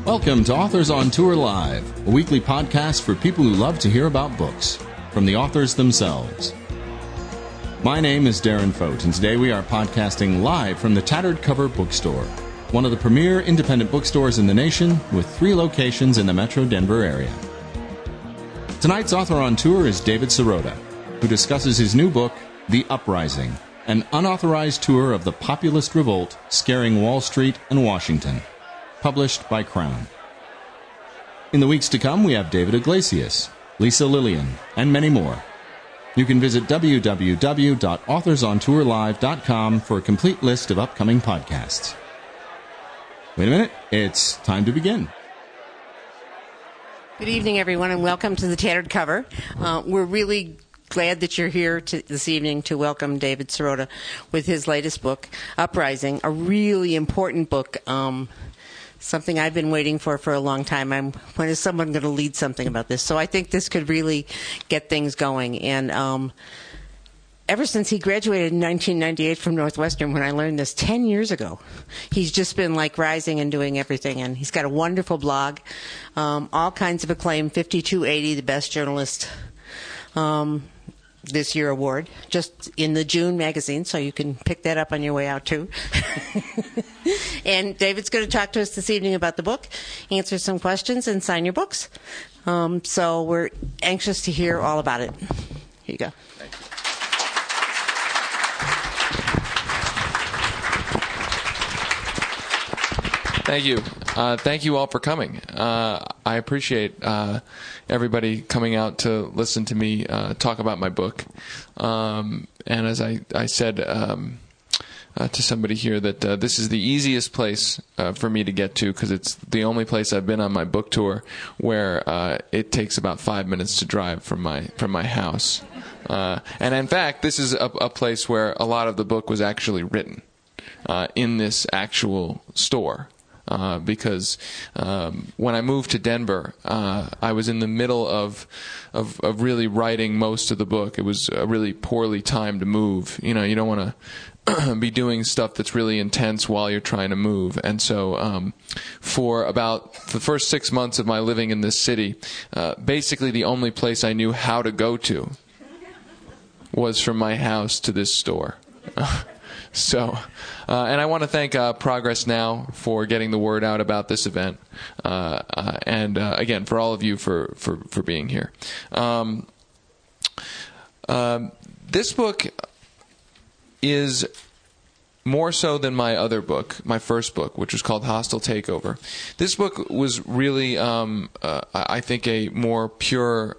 Welcome to Authors on Tour Live, a weekly podcast for people who love to hear about books, from the authors themselves. My name is Darren Fote, and today we are podcasting live from the Tattered Cover Bookstore, one of the premier independent bookstores in the nation, with 3 locations in the Metro Denver area. Tonight's author on tour is David Sirota, who discusses his new book, The Uprising, an unauthorized tour of the populist revolt scaring Wall Street and Washington, published by Crown. In the weeks to come, we have David Iglesias, Lisa Lillian, and many more. You can visit www.authorsontourlive.com for a complete list of upcoming podcasts. Wait a minute, it's time to begin. Good evening, everyone, and welcome to the Tattered Cover. We're really glad that you're here this evening to welcome David Sirota with his latest book, Uprising, a really important book, something I've been waiting for a long time. When is someone going to lead something about this? So I think this could really get things going. And ever since he graduated in 1998 from Northwestern, when I learned this 10 years ago, he's just been rising and doing everything. And he's got a wonderful blog, all kinds of acclaim, 5280, the best journalist this year award, just in the June magazine, so you can pick that up on your way out too. And David's going to talk to us this evening about the book, answer some questions, and sign your books. So we're anxious to hear all about it. Here you go. Thank you. Thank you all for coming. I appreciate everybody coming out to listen to me talk about my book. And as I said to somebody here, that this is the easiest place for me to get to, because it's the only place I've been on my book tour where it takes about 5 minutes to drive from my house. And in fact, this is a place where a lot of the book was actually written, in this actual store. Because when I moved to Denver, I was in the middle of really writing most of the book. It was a really poorly timed move. You don't want to be doing stuff that's really intense while you're trying to move. And so for about the first 6 months of my living in this city, basically the only place I knew how to go to was from my house to this store. So, and I want to thank Progress Now for getting the word out about this event, and again, for all of you for being here. This book is more so than my other book, my first book, which was called Hostile Takeover. This book was really, I think, a more pure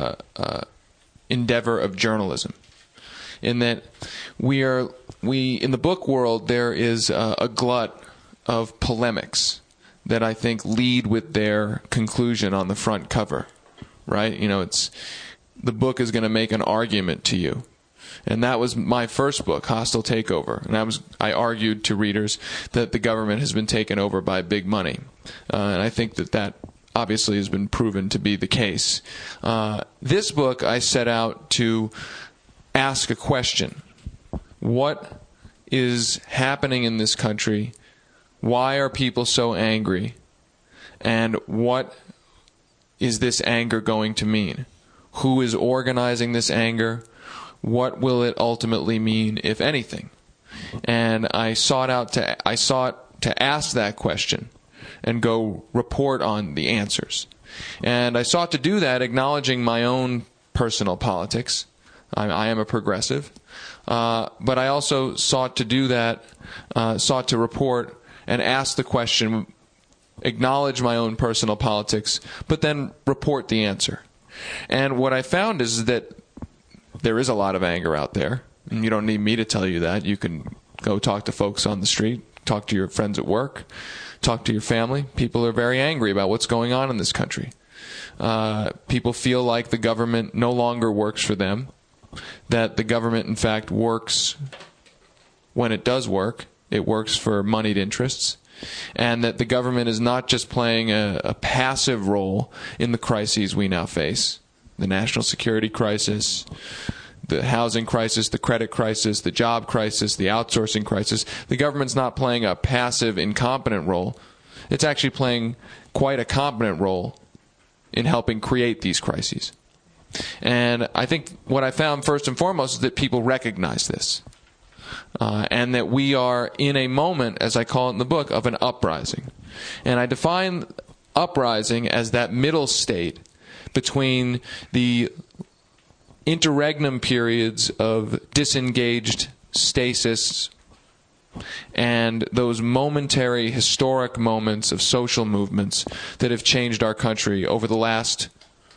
endeavor of journalism, in that we in the book world, there is a glut of polemics that I think lead with their conclusion on the front cover, right? It's the book is going to make an argument to you. And that was my first book, Hostile Takeover. And I argued to readers that the government has been taken over by big money. And I think that obviously has been proven to be the case. This book, I set out to ask a question. What is happening in this country? Why are people so angry? And what is this anger going to mean? Who is organizing this anger? What will it ultimately mean, if anything? And I sought to ask that question and go report on the answers. And I sought to do that acknowledging my own personal politics. I am a progressive. But I also sought to do that, sought to report and ask the question, acknowledge my own personal politics, but then report the answer. And what I found is that there is a lot of anger out there. And you don't need me to tell you that. You can go talk to folks on the street, talk to your friends at work, talk to your family. People are very angry about what's going on in this country. People feel like the government no longer works for them, that the government, in fact, works when it does work. It works for moneyed interests. And that the government is not just playing a passive role in the crises we now face, the national security crisis, the housing crisis, the credit crisis, the job crisis, the outsourcing crisis. The government's not playing a passive, incompetent role. It's actually playing quite a competent role in helping create these crises. And I think what I found first and foremost is that people recognize this. And that we are in a moment, as I call it in the book, of an uprising. And I define uprising as that middle state between the interregnum periods of disengaged stasis and those momentary historic moments of social movements that have changed our country over the last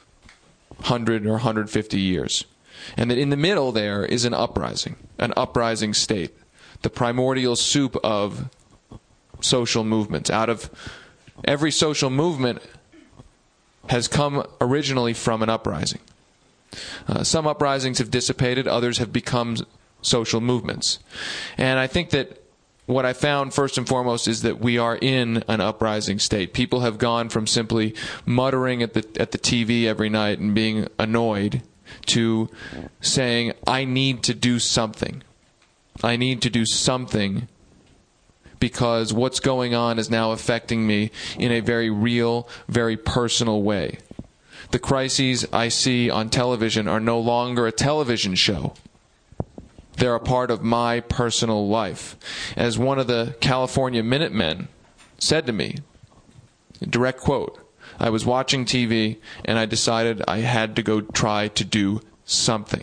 100 or 150 years. And that in the middle there is an uprising state, the primordial soup of social movements. Out of every social movement has come originally from an uprising. Some uprisings have dissipated, others have become social movements. And I think that what I found first and foremost is that we are in an uprising state. People have gone from simply muttering at the TV every night and being annoyed to saying, I need to do something. I need to do something because what's going on is now affecting me in a very real, very personal way. The crises I see on television are no longer a television show. They're a part of my personal life. As one of the California Minutemen said to me, direct quote, I was watching TV and I decided I had to go try to do something.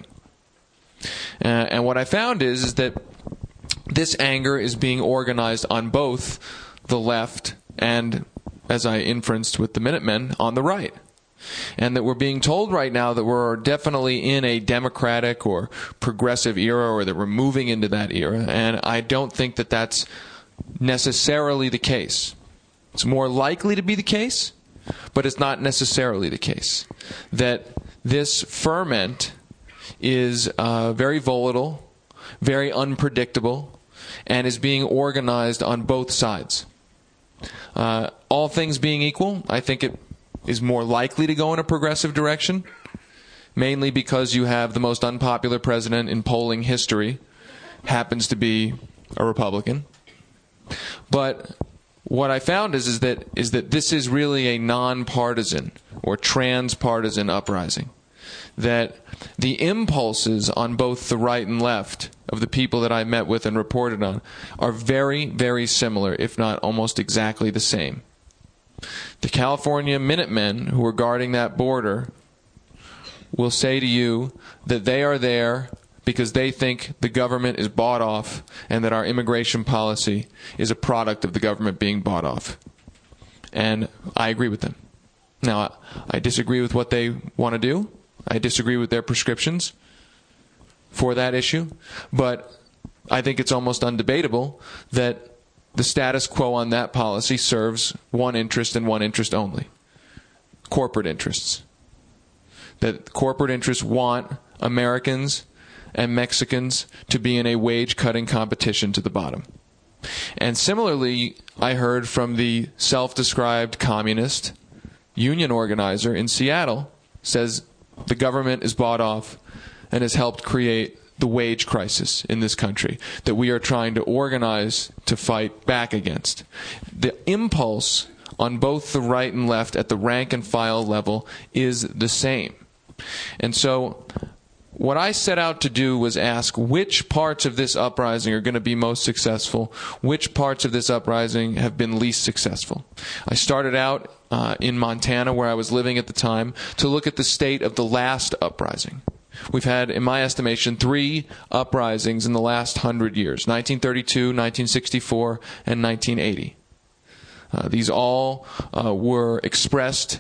And what I found is that this anger is being organized on both the left and, as I inferenced with the Minutemen, on the right. And that we're being told right now that we're definitely in a democratic or progressive era, or that we're moving into that era. And I don't think that that's necessarily the case. It's more likely to be the case, but it's not necessarily the case. That this ferment is very volatile, very unpredictable, and is being organized on both sides. All things being equal, I think it is more likely to go in a progressive direction, mainly because you have the most unpopular president in polling history happens to be a Republican. But what I found is that this is really a nonpartisan or transpartisan uprising. That the impulses on both the right and left of the people that I met with and reported on are very, very similar, if not almost exactly the same. The California Minutemen who are guarding that border will say to you that they are there because they think the government is bought off and that our immigration policy is a product of the government being bought off. And I agree with them. Now, I disagree with what they want to do. I disagree with their prescriptions for that issue. But I think it's almost undebatable that the status quo on that policy serves one interest and one interest only: corporate interests. That corporate interests want Americans and Mexicans to be in a wage-cutting competition to the bottom. And similarly, I heard from the self-described communist union organizer in Seattle, says the government is bought off and has helped create the wage crisis in this country that we are trying to organize to fight back against. The impulse on both the right and left at the rank and file level is the same. And so what I set out to do was ask which parts of this uprising are going to be most successful, which parts of this uprising have been least successful. I started out in Montana, where I was living at the time, to look at the state of the last uprising. We've had, in my estimation, 3 uprisings in the last 100 years: 1932, 1964, and 1980. These all were expressed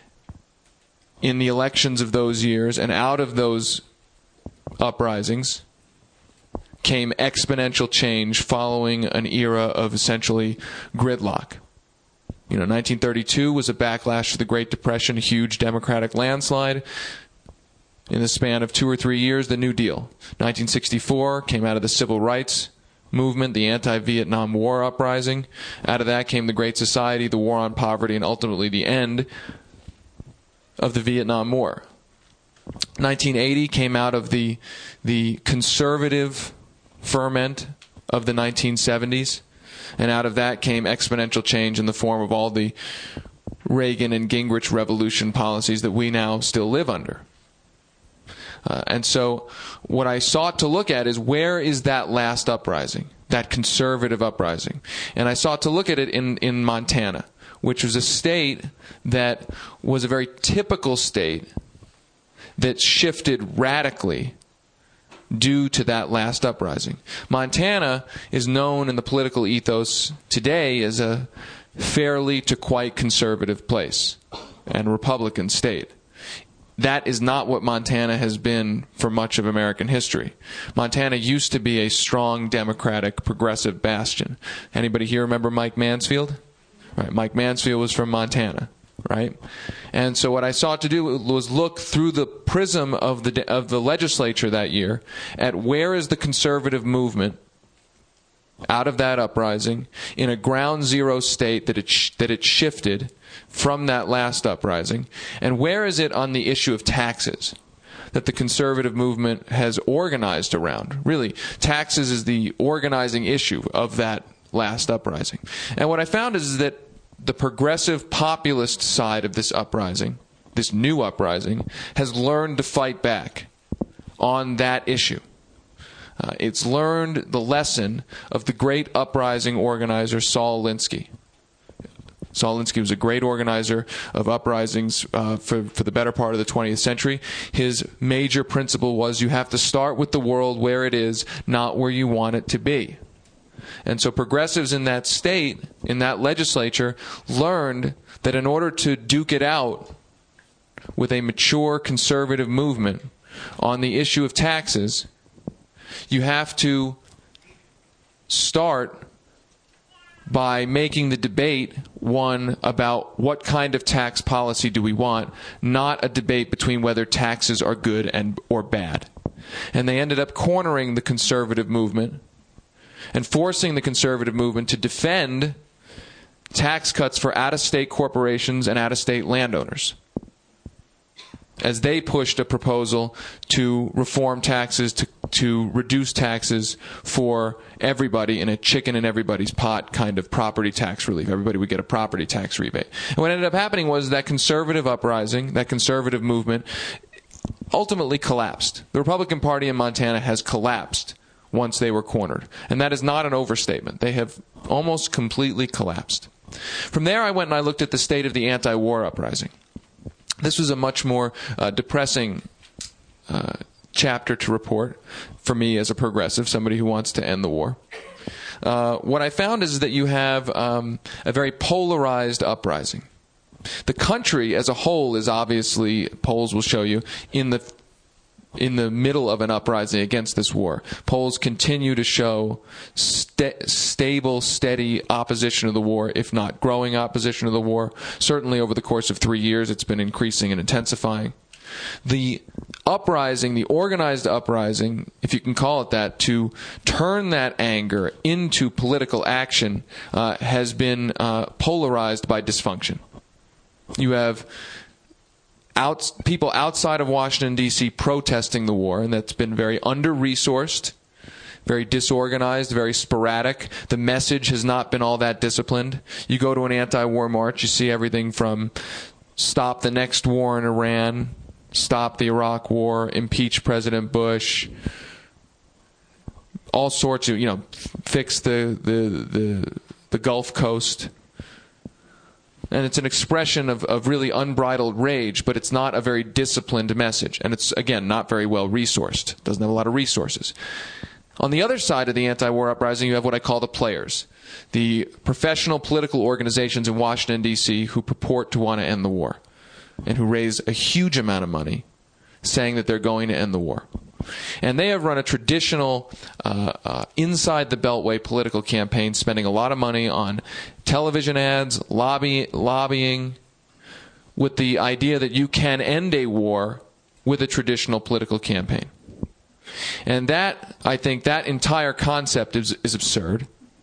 in the elections of those years, and out of those uprisings came exponential change following an era of essentially gridlock. 1932 was a backlash to the Great Depression, a huge Democratic landslide. In the span of 2 or 3 years, the New Deal. 1964 came out of the Civil Rights Movement, the anti-Vietnam War uprising. Out of that came the Great Society, the War on Poverty, and ultimately the end of the Vietnam War. 1980 came out of the conservative ferment of the 1970s. And out of that came exponential change in the form of all the Reagan and Gingrich revolution policies that we now still live under. And so what I sought to look at is, where is that last uprising, that conservative uprising? And I sought to look at it in Montana, which was a state that was a very typical state that shifted radically due to that last uprising. Montana is known in the political ethos today as a fairly to quite conservative place and Republican state. That is not what Montana has been for much of American history. Montana used to be a strong Democratic progressive bastion. Anybody here remember Mike Mansfield? Right, Mike Mansfield was from Montana, right? And so what I sought to do was look through the prism of the legislature that year at where is the conservative movement out of that uprising in a ground zero state that it shifted from that last uprising, and where is it on the issue of taxes that the conservative movement has organized around. Really, taxes is the organizing issue of that last uprising. And what I found is that the progressive populist side of this uprising, this new uprising, has learned to fight back on that issue. It's learned the lesson of the great uprising organizer Saul Alinsky. Saul Alinsky was a great organizer of uprisings for the better part of the 20th century. His major principle was, you have to start with the world where it is, not where you want it to be. And so progressives in that state, in that legislature, learned that in order to duke it out with a mature conservative movement on the issue of taxes, you have to start by making the debate one about what kind of tax policy do we want, not a debate between whether taxes are good or bad. And they ended up cornering the conservative movement and forcing the conservative movement to defend tax cuts for out-of-state corporations and out-of-state landowners, as they pushed a proposal to reform taxes, to reduce taxes for everybody in a chicken in everybody's pot kind of property tax relief. Everybody would get a property tax rebate. And what ended up happening was that conservative uprising, that conservative movement, ultimately collapsed. The Republican Party in Montana has collapsed once they were cornered. And that is not an overstatement. They have almost completely collapsed. From there, I went and I looked at the state of the anti-war uprising. This was a much more depressing chapter to report for me as a progressive, somebody who wants to end the war. What I found is that you have a very polarized uprising. The country as a whole is obviously, polls will show you, in the middle of an uprising against this war. Polls continue to show stable, steady opposition to the war, if not growing opposition to the war. Certainly over the course of 3 years, it's been increasing and intensifying. The uprising, the organized uprising, if you can call it that, to turn that anger into political action has been polarized by dysfunction. You have people outside of Washington, D.C. protesting the war, and that's been very under-resourced, very disorganized, very sporadic. The message has not been all that disciplined. You go to an anti-war march, you see everything from stop the next war in Iran, stop the Iraq war, impeach President Bush, all sorts of, fix the Gulf Coast. And it's an expression of really unbridled rage, but it's not a very disciplined message. And it's, again, not very well resourced. It doesn't have a lot of resources. On the other side of the anti-war uprising, you have what I call the players, the professional political organizations in Washington, D.C. who purport to want to end the war and who raise a huge amount of money saying that they're going to end the war. And they have run a traditional inside the Beltway political campaign, spending a lot of money on television ads, lobbying, with the idea that you can end a war with a traditional political campaign. And that, I think, that entire concept is absurd.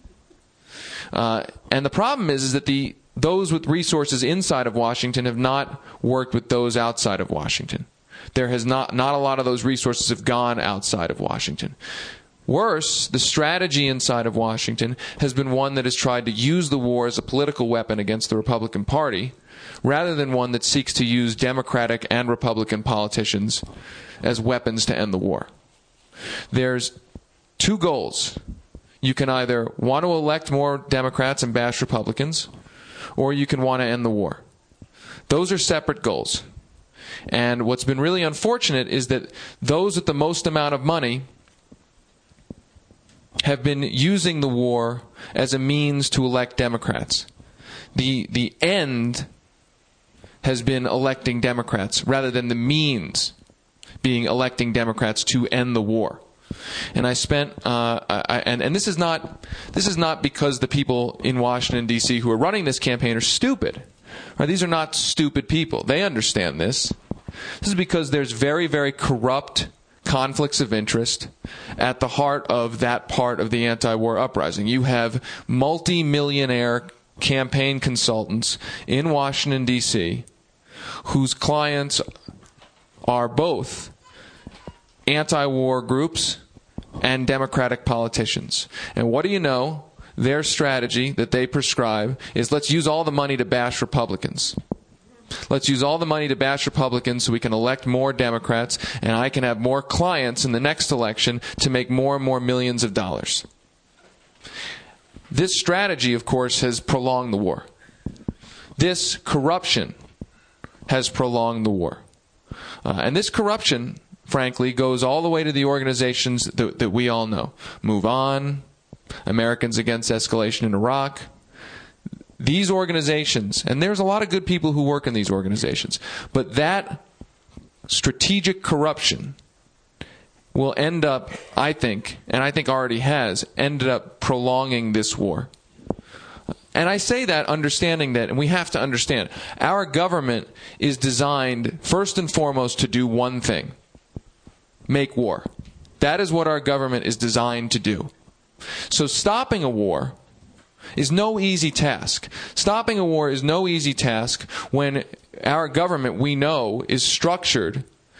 And the problem is that those with resources inside of Washington have not worked with those outside of Washington. There has not a lot of those resources have gone outside of Washington. Worse, the strategy inside of Washington has been one that has tried to use the war as a political weapon against the Republican Party, rather than one that seeks to use Democratic and Republican politicians as weapons to end the war. There's two goals. You can either want to elect more Democrats and bash Republicans, or you can want to end the war. Those are separate goals. And what's been really unfortunate is that those with the most amount of money have been using the war as a means to elect Democrats. The end has been electing Democrats rather than the means being electing Democrats to end the war. And I spent and this is not because the people in Washington D.C. who are running this campaign are stupid. Right? These are not stupid people. They understand this. This is because there's very, very corrupt conflicts of interest at the heart of that part of the anti-war uprising. You have multi-millionaire campaign consultants in Washington, D.C., whose clients are both anti-war groups and Democratic politicians. And what do you know? Their strategy that they prescribe is, let's use all the money to bash Republicans. Let's use all the money to bash Republicans so we can elect more Democrats, and I can have more clients in the next election to make more and more millions of dollars. This strategy, of course, has prolonged the war. This corruption has prolonged the war. And this corruption, frankly, goes all the way to the organizations that we all know. Move On, Americans Against Escalation in Iraq. These organizations, and there's a lot of good people who work in these organizations, but that strategic corruption will end up, I think, and I think already has, ended up prolonging this war. And I say that understanding that, and we have to understand, our government is designed first and foremost to do one thing: make war. That is what our government is designed to do. So stopping a war is no easy task. Stopping a war is no easy task when our government, we know, is structured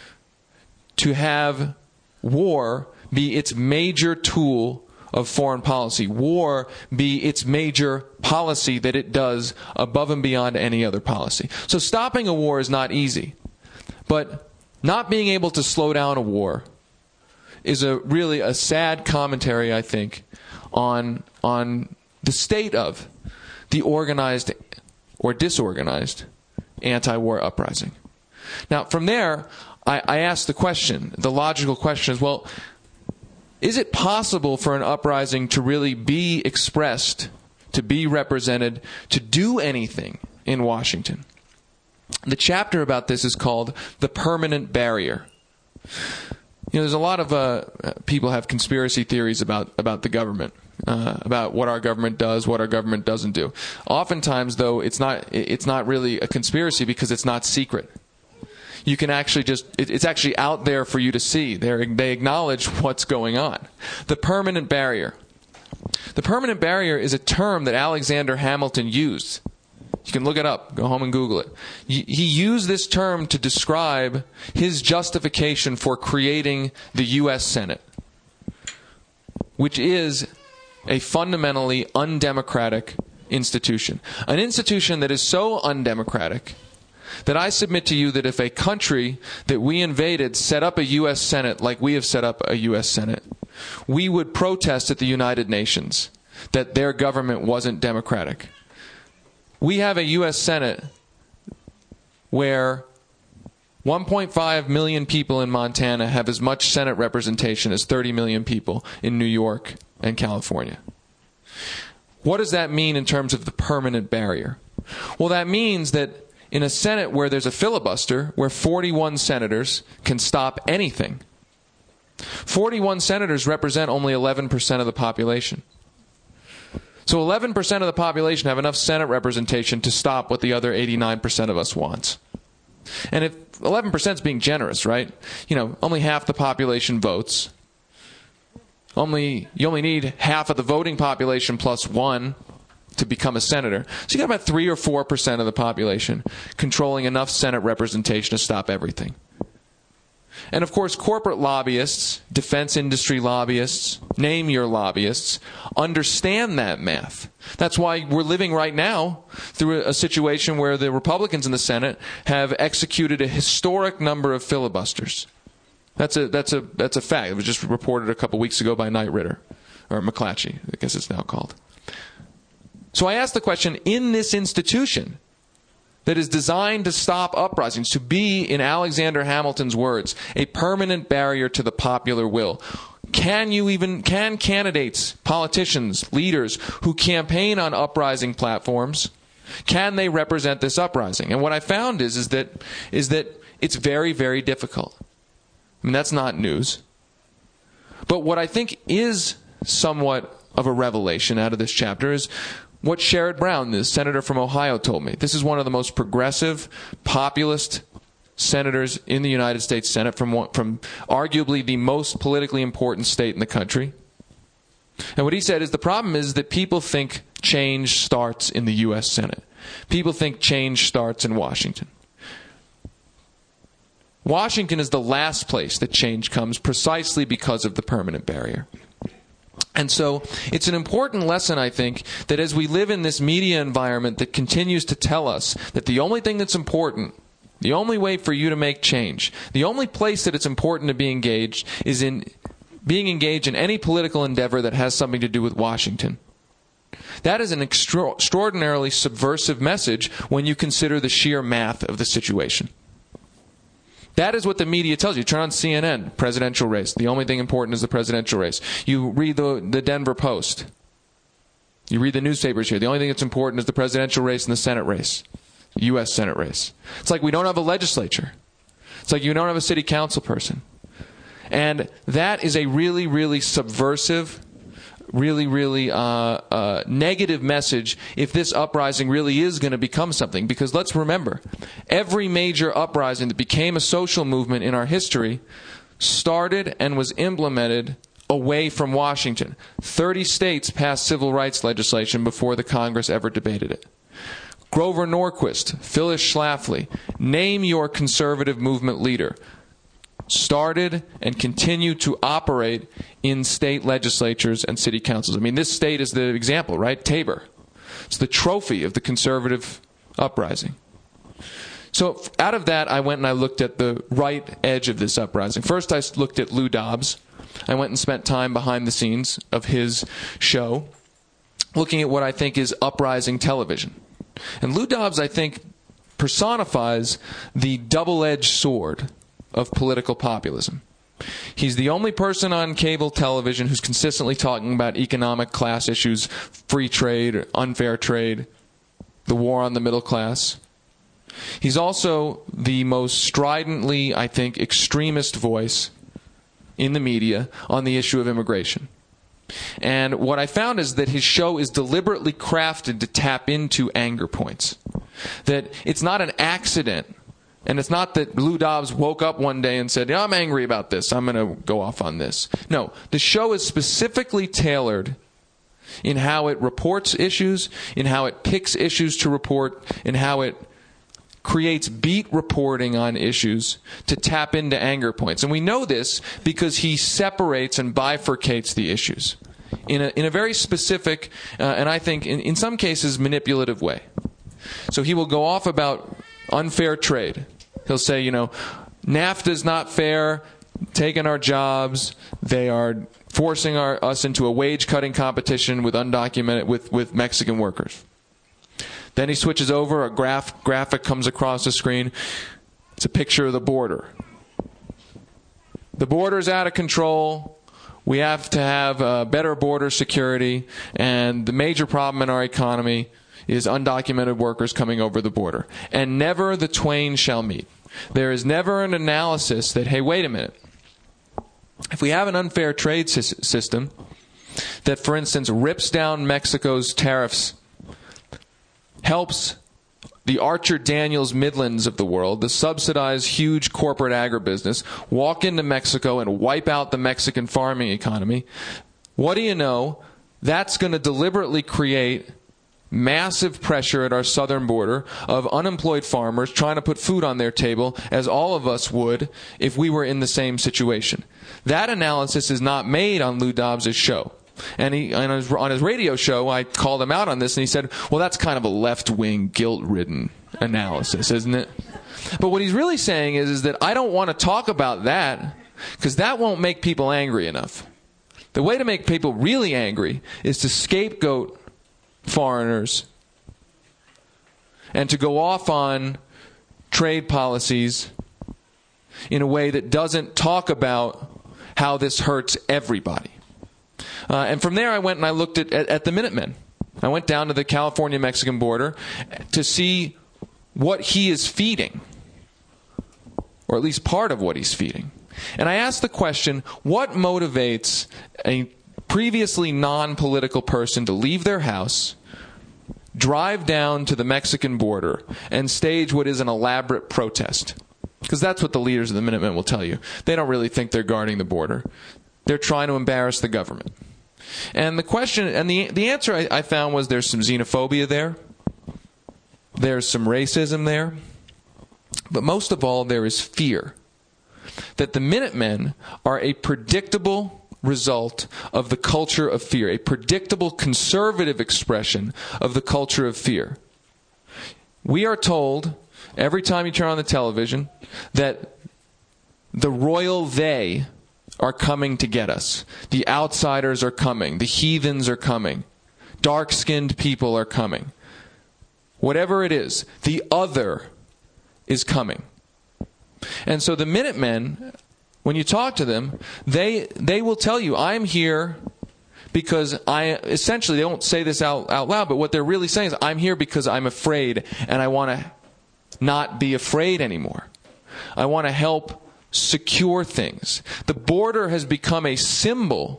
to have war be its major tool of foreign policy. War be its major policy that it does above and beyond any other policy. So stopping a war is not easy. But not being able to slow down a war is really a sad commentary, I think, on the state of the organized or disorganized anti-war uprising. Now, from there, I ask the question, the logical question is, well, is it possible for an uprising to really be expressed, to be represented, to do anything in Washington? The chapter about this is called The Permanent Barrier. You know, there's a lot of people have conspiracy theories about the government. About what our government does, what our government doesn't do. Oftentimes, though, it's not really a conspiracy because it's not secret. You can actually it's actually out there for you to see. They acknowledge what's going on. The permanent barrier. The permanent barrier is a term that Alexander Hamilton used. You can look it up. Go home and Google it. He used this term to describe his justification for creating the U.S. Senate, which is a fundamentally undemocratic institution. An institution that is so undemocratic that I submit to you that if a country that we invaded set up a U.S. Senate like we have set up a U.S. Senate, we would protest at the United Nations that their government wasn't democratic. We have a U.S. Senate where 1.5 million people in Montana have as much Senate representation as 30 million people in New York and California. What does that mean in terms of the permanent barrier? Well, that means that in a Senate where there's a filibuster, where 41 senators can stop anything, 41 senators represent only 11% of the population. So 11% of the population have enough Senate representation to stop what the other 89% of us wants. And if 11% is being generous, right? You know, only half the population votes. You only need half of the voting population plus one to become a senator. So you got about 3 or 4% of the population controlling enough Senate representation to stop everything. And of course, corporate lobbyists, defense industry lobbyists, name your lobbyists, understand that math. That's why we're living right now through a situation where the Republicans in the Senate have executed a historic number of filibusters. That's a fact. It was just reported a couple weeks ago by Knight Ridder, or McClatchy, I guess it's now called. So I asked the question, in this institution that is designed to stop uprisings, to be, in Alexander Hamilton's words, a permanent barrier to the popular will, can candidates, politicians, leaders who campaign on uprising platforms, can they represent this uprising? And what I found is that it's very, very difficult. I mean, that's not news. But what I think is somewhat of a revelation out of this chapter is what Sherrod Brown, the senator from Ohio, told me. This is one of the most progressive, populist senators in the United States Senate from arguably the most politically important state in the country. And what he said is the problem is that people think change starts in the U.S. Senate. People think change starts in Washington. Washington is the last place that change comes precisely because of the permanent barrier. And so it's an important lesson, I think, that as we live in this media environment that continues to tell us that the only thing that's important, the only way for you to make change, the only place that it's important to be engaged is in being engaged in any political endeavor that has something to do with Washington. That is an extraordinarily subversive message when you consider the sheer math of the situation. That is what the media tells you. Turn on CNN, presidential race. The only thing important is the presidential race. You read the Denver Post. You read the newspapers here. The only thing that's important is the presidential race and the Senate race, the U.S. Senate race. It's like we don't have a legislature. It's like you don't have a city council person. And that is a really, really subversive, really, really negative message if this uprising really is going to become something. Because let's remember, every major uprising that became a social movement in our history started and was implemented away from Washington. 30 states passed civil rights legislation before the Congress ever debated it. Grover Norquist, Phyllis Schlafly, name your conservative movement leader, started and continued to operate in state legislatures and city councils. I mean, this state is the example, right? Tabor. It's the trophy of the conservative uprising. So out of that, I went and I looked at the right edge of this uprising. First, I looked at Lou Dobbs. I went and spent time behind the scenes of his show, looking at what I think is uprising television. And Lou Dobbs, I think, personifies the double-edged sword of political populism. He's the only person on cable television who's consistently talking about economic class issues, free trade, unfair trade, the war on the middle class. He's also the most stridently, I think, extremist voice in the media on the issue of immigration. And what I found is that his show is deliberately crafted to tap into anger points. That it's not an accident. And it's not that Lou Dobbs woke up one day and said, I'm angry about this, I'm going to go off on this. No, the show is specifically tailored in how it reports issues, in how it picks issues to report, in how it creates beat reporting on issues to tap into anger points. And we know this because he separates and bifurcates the issues in a very specific, and I think in some cases manipulative way. So he will go off about unfair trade. He'll say, NAFTA's not fair, taking our jobs, they are forcing us into a wage-cutting competition with with Mexican workers. Then he switches over, a graphic comes across the screen. It's a picture of the border. The border's out of control. We have to have better border security, and the major problem in our economy is undocumented workers coming over the border. And never the twain shall meet. There is never an analysis that, hey, wait a minute. If we have an unfair trade system that, for instance, rips down Mexico's tariffs, helps the Archer Daniels Midlands of the world, the subsidized huge corporate agribusiness, walk into Mexico and wipe out the Mexican farming economy, what do you know? That's going to deliberately create massive pressure at our southern border of unemployed farmers trying to put food on their table, as all of us would if we were in the same situation. That analysis is not made on Lou Dobbs' show. And on his radio show, I called him out on this, and he said, well, that's kind of a left-wing, guilt-ridden analysis, isn't it? But what he's really saying is that I don't want to talk about that because that won't make people angry enough. The way to make people really angry is to scapegoat foreigners and to go off on trade policies in a way that doesn't talk about how this hurts everybody. And from there I went and I looked at the Minutemen. I went down to the California-Mexican border to see what he is feeding, or at least part of what he's feeding. And I asked the question, what motivates a previously non-political person to leave their house, drive down to the Mexican border, and stage what is an elaborate protest? Because that's what the leaders of the Minutemen will tell you. They don't really think they're guarding the border. They're trying to embarrass the government. And the question, and the answer I found was there's some xenophobia there. There's some racism there. But most of all, there is fear. That the Minutemen are a predictable result of the culture of fear, a predictable conservative expression of the culture of fear. We are told, every time you turn on the television, that the royal they are coming to get us. The outsiders are coming. The heathens are coming. Dark-skinned people are coming. Whatever it is, the other is coming. And so the Minutemen, when you talk to them, they will tell you, I'm here because essentially, they won't say this out loud, but what they're really saying is, I'm here because I'm afraid and I want to not be afraid anymore. I want to help secure things. The border has become a symbol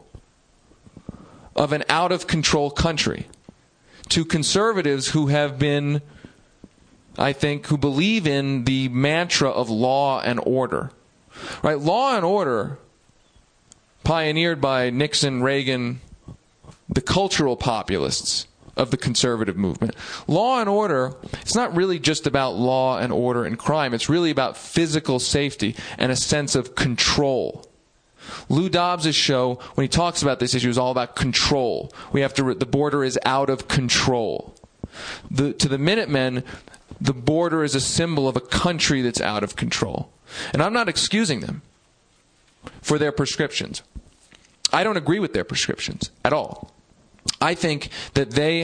of an out-of-control country to conservatives who have been, I think, who believe in the mantra of law and order. Right? Law and order, pioneered by Nixon, Reagan, the cultural populists of the conservative movement. Law and order, it's not really just about law and order and crime. It's really about physical safety and a sense of control. Lou Dobbs' show, when he talks about this issue, is all about control. The border is out of control. To the Minutemen, the border is a symbol of a country that's out of control. And I'm not excusing them for their prescriptions. I don't agree with their prescriptions at all. I think that they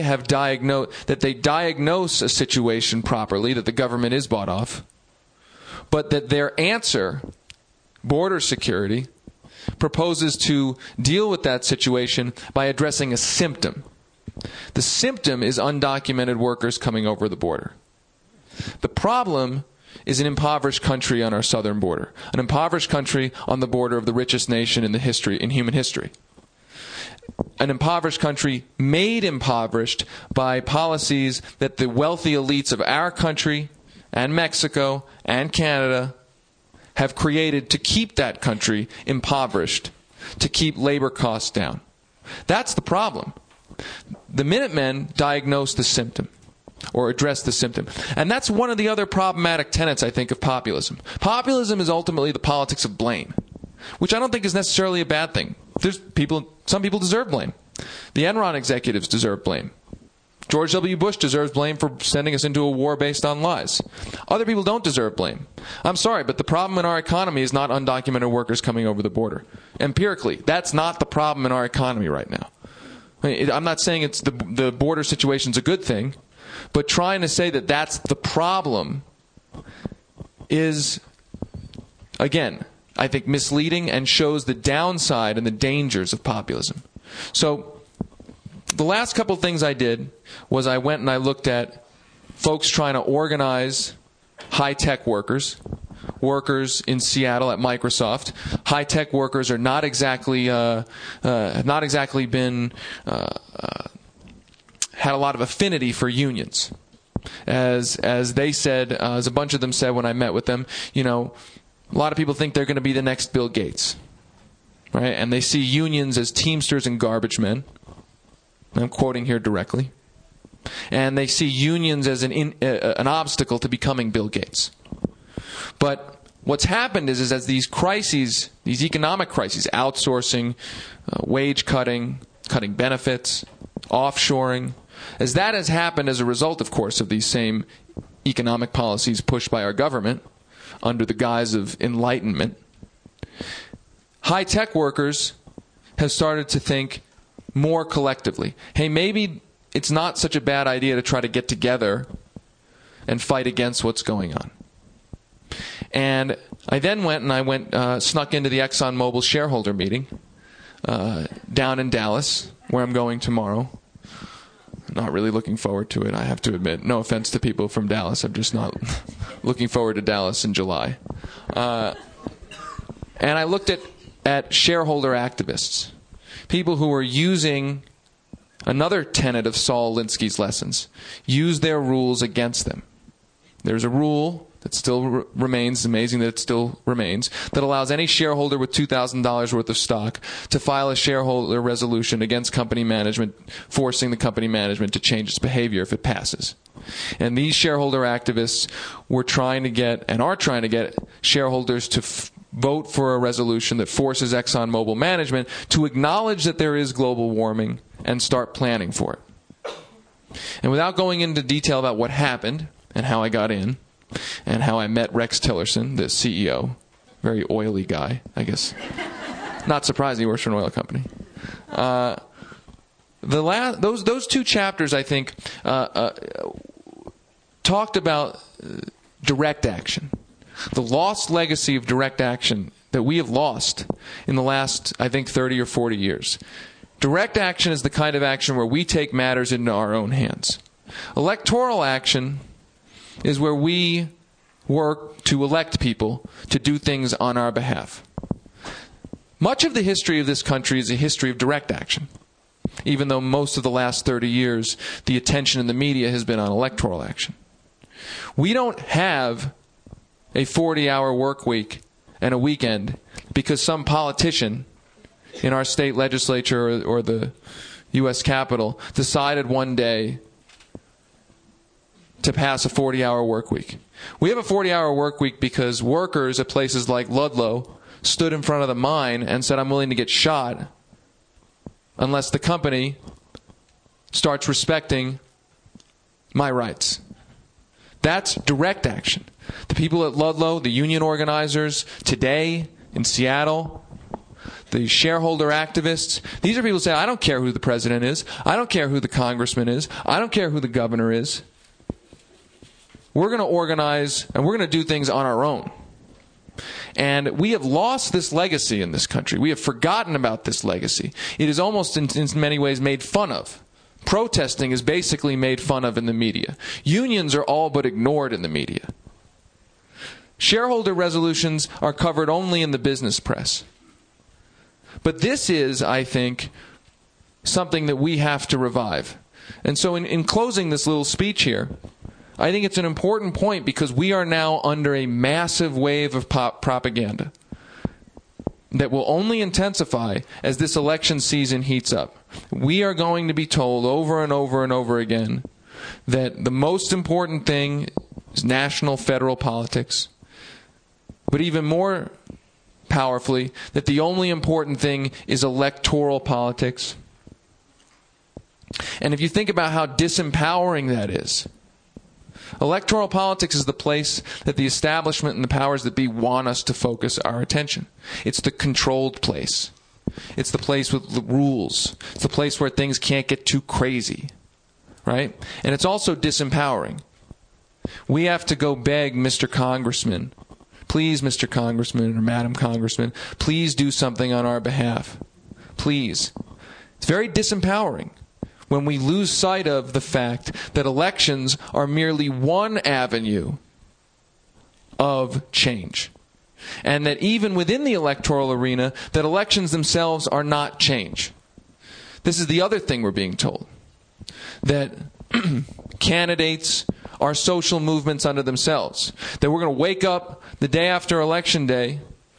diagnose a situation properly, that the government is bought off, but that their answer, border security, proposes to deal with that situation by addressing a symptom. The symptom is undocumented workers coming over the border. The problem is an impoverished country on our southern border, an impoverished country on the border of the richest nation in human history. An impoverished country made impoverished by policies that the wealthy elites of our country and Mexico and Canada have created to keep that country impoverished, to keep labor costs down. That's the problem. The Minutemen diagnose the symptom, or address the symptom. And that's one of the other problematic tenets, I think, of populism. Populism is ultimately the politics of blame, which I don't think is necessarily a bad thing. Some people deserve blame. The Enron executives deserve blame. George W. Bush deserves blame for sending us into a war based on lies. Other people don't deserve blame. I'm sorry, but the problem in our economy is not undocumented workers coming over the border. Empirically, that's not the problem in our economy right now. I'm not saying the border situation's a good thing, but trying to say that that's the problem is, again, I think misleading and shows the downside and the dangers of populism. So the last couple things I did was I went and I looked at folks trying to organize high-tech workers in Seattle at Microsoft. High-tech workers are not exactly been had a lot of affinity for unions, as they said, as a bunch of them said when I met with them. A lot of people think they're going to be the next Bill Gates, right? And they see unions as teamsters and garbage men. I'm quoting here directly. and they see unions as an obstacle to becoming Bill Gates. But what's happened is as these crises, these economic crises, outsourcing, wage cutting, cutting benefits, offshoring, as that has happened as a result, of course, of these same economic policies pushed by our government under the guise of enlightenment, high-tech workers have started to think more collectively. Hey, maybe it's not such a bad idea to try to get together and fight against what's going on. And I then snuck into the ExxonMobil shareholder meeting down in Dallas, where I'm going tomorrow. Not really looking forward to it, I have to admit. No offense to people from Dallas. I'm just not looking forward to Dallas in July. And I looked at shareholder activists, people who were using another tenet of Saul Alinsky's lessons, use their rules against them. There's a rule that still remains, amazing that it still remains, that allows any shareholder with $2,000 worth of stock to file a shareholder resolution against company management, forcing the company management to change its behavior if it passes. And these shareholder activists were trying to get, and are trying to get, shareholders to vote for a resolution that forces ExxonMobil management to acknowledge that there is global warming and start planning for it. And without going into detail about what happened and how I got in, and how I met Rex Tillerson, the CEO, very oily guy, I guess. Not surprising, he works for an oil company. Those two chapters, I think, talked about direct action, the lost legacy of direct action that we have lost in the last, I think, 30 or 40 years. Direct action is the kind of action where we take matters into our own hands. Electoral action is where we work to elect people to do things on our behalf. Much of the history of this country is a history of direct action, even though most of the last 30 years the attention in the media has been on electoral action. We don't have a 40-hour work week and a weekend because some politician in our state legislature or the U.S. Capitol decided one day to pass a 40-hour work week. We have a 40-hour work week because workers at places like Ludlow stood in front of the mine and said, I'm willing to get shot unless the company starts respecting my rights. That's direct action. The people at Ludlow, the union organizers today in Seattle, the shareholder activists, these are people who say, I don't care who the president is. I don't care who the congressman is. I don't care who the governor is. We're going to organize and we're going to do things on our own. And we have lost this legacy in this country. We have forgotten about this legacy. It is almost in many ways made fun of. Protesting is basically made fun of in the media. Unions are all but ignored in the media. Shareholder resolutions are covered only in the business press. But this is, I think, something that we have to revive. And so in closing this little speech here, I think it's an important point because we are now under a massive wave of propaganda that will only intensify as this election season heats up. We are going to be told over and over and over again that the most important thing is national federal politics, but even more powerfully, that the only important thing is electoral politics. And if you think about how disempowering that is, electoral politics is the place that the establishment and the powers that be want us to focus our attention. It's the controlled place. It's the place with the rules. It's the place where things can't get too crazy, right? And it's also disempowering. We have to go beg Mr. Congressman, please, Mr. Congressman or Madam Congressman, please do something on our behalf. Please. It's very disempowering when we lose sight of the fact that elections are merely one avenue of change. And that even within the electoral arena, that elections themselves are not change. This is the other thing we're being told. That candidates are social movements unto themselves. That we're going to wake up the day after Election Day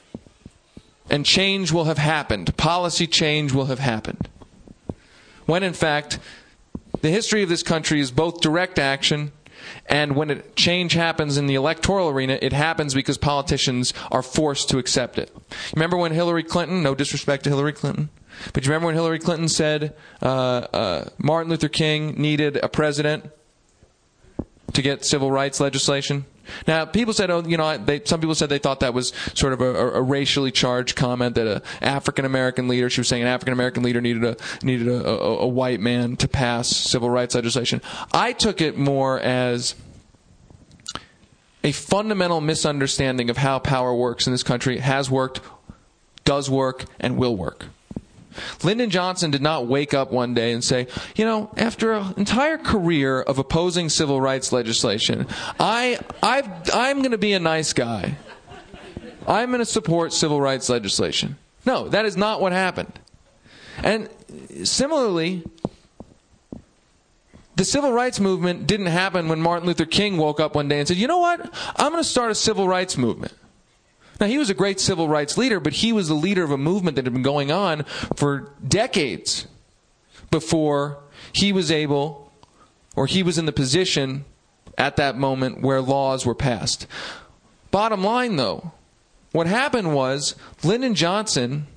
and change will have happened. Policy change will have happened. When in fact, the history of this country is both direct action, and when change happens in the electoral arena, it happens because politicians are forced to accept it. Remember when Hillary Clinton, no disrespect to Hillary Clinton, but you remember when Hillary Clinton said Martin Luther King needed a president to get civil rights legislation? Now, people said, some people said they thought that was sort of a racially charged comment, that an African-American leader, she was saying an African-American leader needed a white man to pass civil rights legislation. I took it more as a fundamental misunderstanding of how power works in this country. It has worked, does work, and will work. Lyndon Johnson did not wake up one day and say, after an entire career of opposing civil rights legislation, I'm going to be a nice guy. I'm going to support civil rights legislation. No, that is not what happened. And similarly, the civil rights movement didn't happen when Martin Luther King woke up one day and said, you know what, I'm going to start a civil rights movement. Now, he was a great civil rights leader, but he was the leader of a movement that had been going on for decades before he was able, or he was in the position at that moment where laws were passed. Bottom line, though, what happened was Lyndon Johnson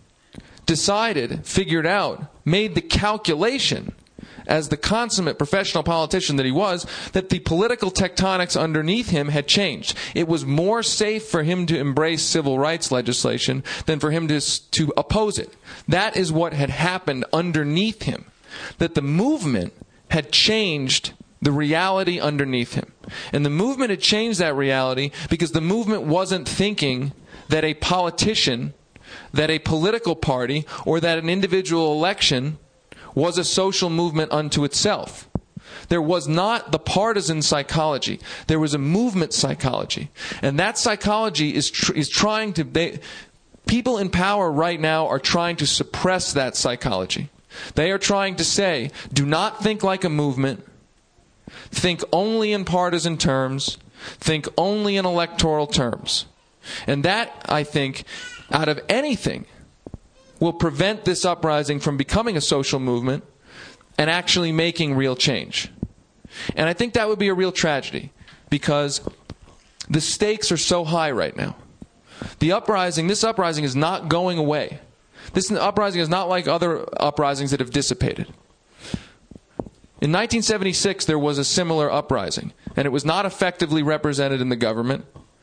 figured out, made the calculation, as the consummate professional politician that he was, that the political tectonics underneath him had changed. It was more safe for him to embrace civil rights legislation than for him to oppose it. That is what had happened underneath him. That the movement had changed the reality underneath him. And the movement had changed that reality because the movement wasn't thinking that a politician, that a political party, or that an individual election was a social movement unto itself. There was not the partisan psychology. There was a movement psychology. And that psychology is trying to... people in power right now are trying to suppress that psychology. They are trying to say, do not think like a movement. Think only in partisan terms. Think only in electoral terms. And that, I think, out of anything, will prevent this uprising from becoming a social movement and actually making real change. And I think that would be a real tragedy, because the stakes are so high right now. This uprising is not going away. This uprising is not like other uprisings that have dissipated. In 1976, there was a similar uprising, and it was not effectively represented in the government.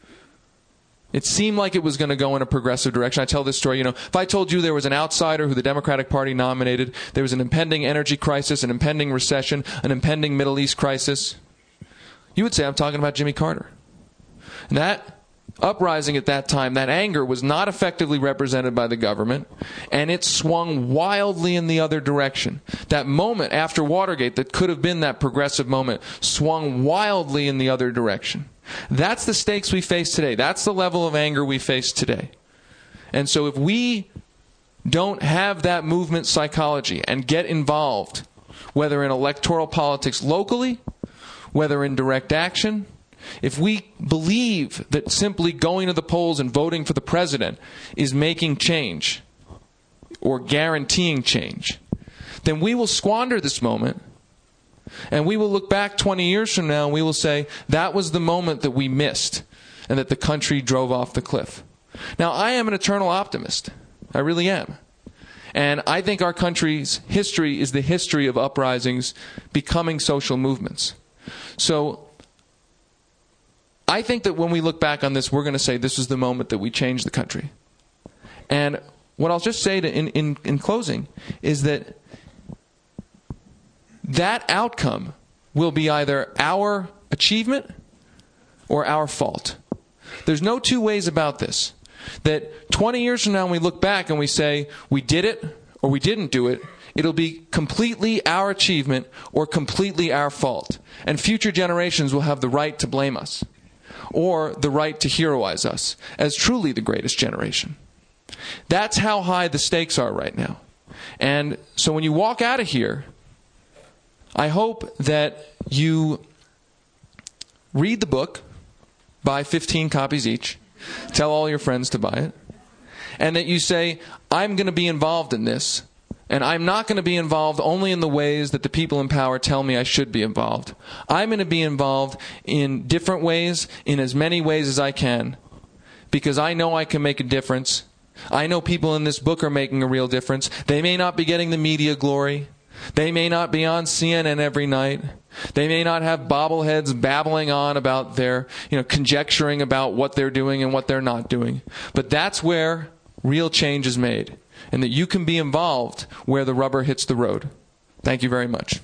It seemed like it was going to go in a progressive direction. I tell this story, if I told you there was an outsider who the Democratic Party nominated, there was an impending energy crisis, an impending recession, an impending Middle East crisis, you would say I'm talking about Jimmy Carter. And that uprising at that time, that anger, was not effectively represented by the government, and it swung wildly in the other direction. That moment after Watergate that could have been that progressive moment swung wildly in the other direction. That's the stakes we face today. That's the level of anger we face today. And so if we don't have that movement psychology and get involved, whether in electoral politics locally, whether in direct action, if we believe that simply going to the polls and voting for the president is making change or guaranteeing change, then we will squander this moment. And we will look back 20 years from now and we will say, that was the moment that we missed and that the country drove off the cliff. Now, I am an eternal optimist. I really am. And I think our country's history is the history of uprisings becoming social movements. So I think that when we look back on this, we're going to say this is the moment that we changed the country. And what I'll just say in closing is that outcome will be either our achievement or our fault. There's no two ways about this. That 20 years from now when we look back and we say we did it or we didn't do it, it'll be completely our achievement or completely our fault. And future generations will have the right to blame us or the right to heroize us as truly the greatest generation. That's how high the stakes are right now. And so when you walk out of here, I hope that you read the book, buy 15 copies each, tell all your friends to buy it, and that you say, I'm going to be involved in this And I'm not going to be involved only in the ways that the people in power tell me I should be involved. I'm going to be involved in different ways, in as many ways as I can, because I know I can make a difference. I know people in this book are making a real difference. They may not be getting the media glory. They may not be on CNN every night. They may not have bobbleheads babbling on about their, conjecturing about what they're doing and what they're not doing. But that's where real change is made, and that you can be involved where the rubber hits the road. Thank you very much.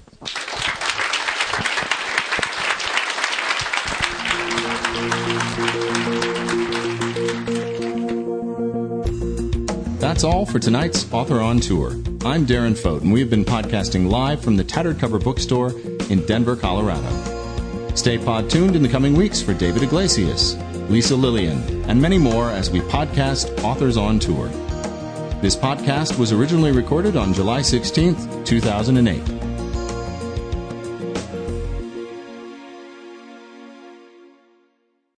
That's all for tonight's Author on Tour. I'm Darren Fote, and we have been podcasting live from the Tattered Cover Bookstore in Denver, Colorado. Stay pod-tuned in the coming weeks for David Iglesias, Lisa Lillian, and many more as we podcast Authors on Tour. This podcast was originally recorded on July 16th, 2008.